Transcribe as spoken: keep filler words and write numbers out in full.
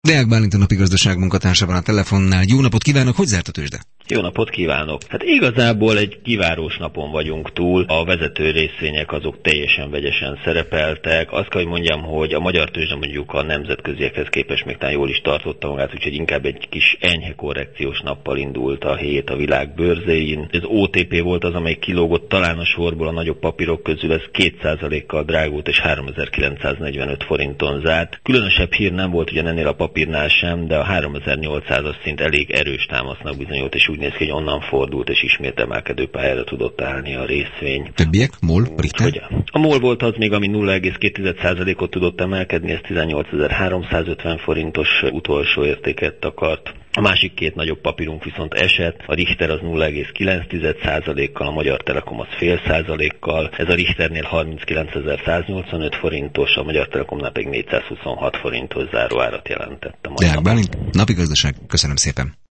Deák Bálint, a Napi Gazdaság munkatársa van a telefonnál. Jó napot kívánok, hogy zárt a tőzsde? Jó napot kívánok! Hát igazából egy kivárós napon vagyunk túl, a vezető részvények azok teljesen vegyesen szerepeltek. Azt kell, hogy mondjam, hogy a magyar tőzsde mondjuk a nemzetköziekhez képest még talán jól is tartotta magát, úgyhogy inkább egy kis enyhe korrekciós nappal indult a hét a világ bőrzéin. Az o té pé volt az, amely kilógott talán a sorból a nagyobb papírok közül, ez két százalékkal drágult és háromezer-kilencszáznegyvenöt forinton zárt. Különösebb hír nem volt ugyan ennél a papírnál sem, de a háromezer-nyolcszázas szint elég erős támasznak bizonyult, és úgy néz ki, hogy onnan fordult, és ismét emelkedő pályára tudott állni a részvény. Többiek? MOL? Richter? A MOL volt az még, ami nulla egész két százalékot tudott emelkedni, ez tizennyolcezer-háromszázötven forintos utolsó értéket takart. A másik két nagyobb papírunk viszont esett, a Richter az nulla egész kilenc százalékkal, a Magyar Telekom az fél százalékkal, ez a Richternél harminckilencezer-száznyolcvanöt forintos, a Magyar Telekomnál pedig négyszázhuszonhat forintos záróárat jelentett. Deák Bálint, Napi Gazdaság, köszönöm szépen.